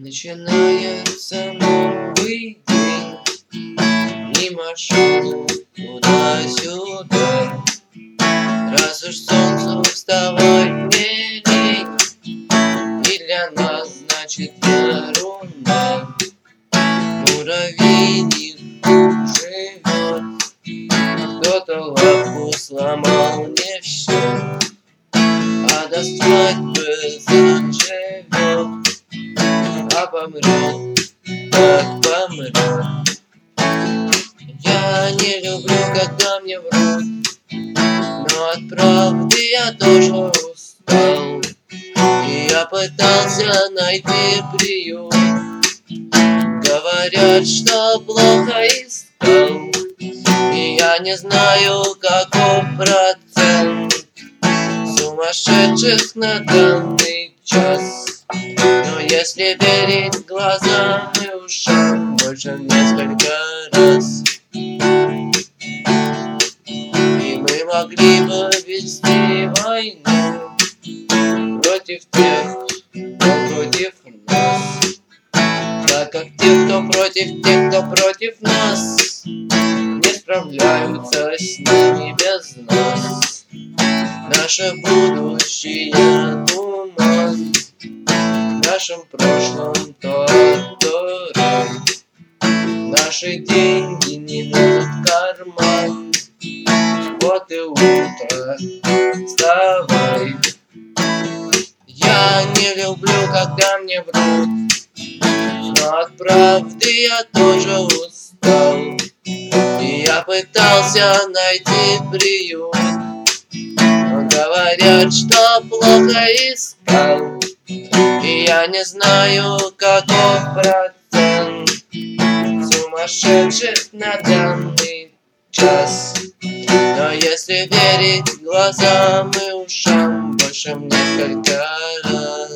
Начинается новый день, и машу туда-сюда. Раз уж солнцу вставать не лень, и для нас значит ерунда. Муравейник живет, кто-то лапу сломал, не все, а до свадьбы заживет, а помрет, как помрет. Я не люблю, когда мне врут, но от правды я тоже устал. И я пытался найти приют, говорят, что плохо искал. И я не знаю, каков процент сумасшедших на данный час. Но если верить глазам и ушам, больше несколько раз. И мы могли бы вести войну против тех, кто против нас, так как те, кто против нас, не справляются с ними без нас. Наше будущее туман, в нашем прошлом рай. Наши деньги не лезут в карман. Вот и утро, вставай. Я не люблю, когда мне врут, но от правды я тоже устал. И я пытался найти приют, но говорят, что плохо искал. И я не знаю, каков процент сумасшедших на данный час. Но если верить глазам и ушам, больше в несколько раз.